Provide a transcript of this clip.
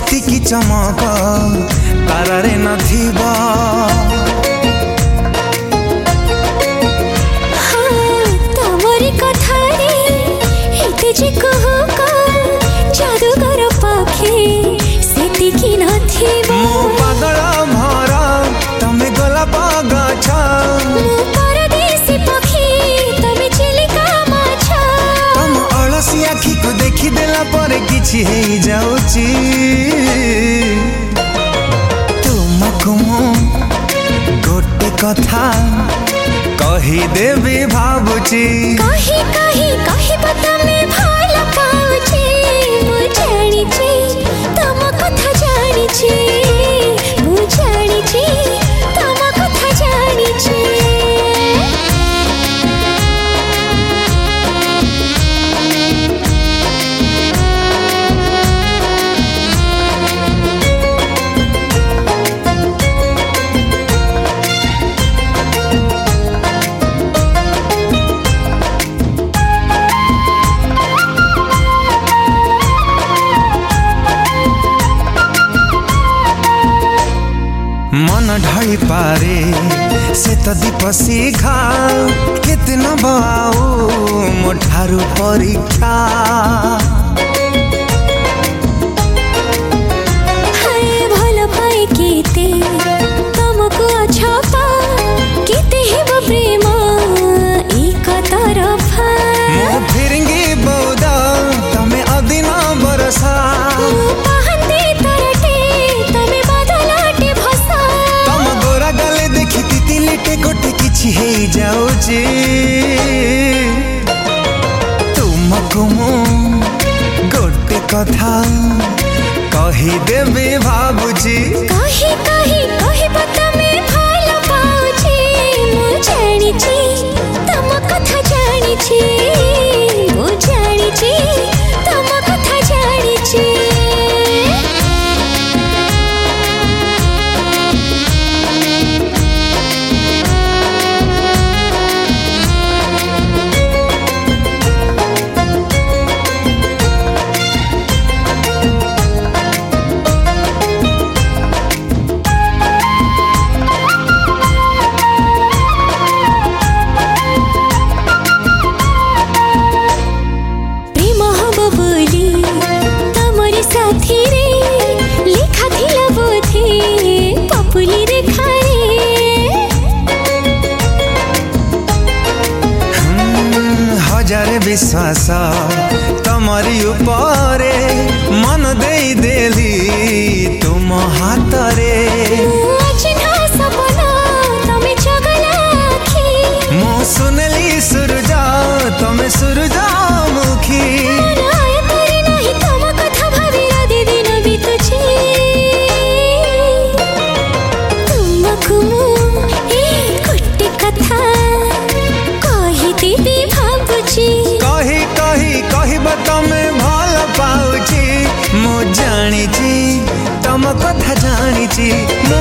सेतिकी चमक तारारे नथिबा तमरी कथारे हेते जे कहक जादूगर पाखे सेतिकी नथिबा मो पागल भरा तमे गोलाप गछ मो परदेसी पखी तमे चिलिका माछ तम अलसी आखी को देखी देला पर किछि हेई जाउची तुमको मो गोटे कथा कही देवी भाबुची कही तमे भल पाउची मु जानिची तम कथा जानिची मु जानिची तम कथा जानिची मन ढाई पारे से तो दीप शिखा केते न बाऊ मो ठारू परीक्षा हाय भल पाए केते तुमको छपा केते हेब प्रेम एक तरफा मो फिरंगी बौदा तमे अदिन बरसा पहंदे तरटे तमे बदलाटे भसा तम गोरा गले देखी तितिलिटे गोटे किछि हेई जाउची तुमको मो गोटे कथा कही देवी भाबुची कही तमे भल पाउची मु जानिची तम कथा जानिची मु जानिची तम कथा जानिची प्रेम हब बोली तमरी साथी रे लिखा थिला बोधे पपुली रेखा रे हजारे विश्वास तमरी उपरे मन देई देली तुम हाथ रे चिन्हा सपना तमे जगला आखी मो सुनली सूरजा तमे सूरजा मुखी राय करे नाही तम कथा भावी राधे दिन बीतुची तुमको मु ए गोटे कथा कही देवी भाबुची कही तमे भल पाउची मो जानिची तम कथा जानिची मो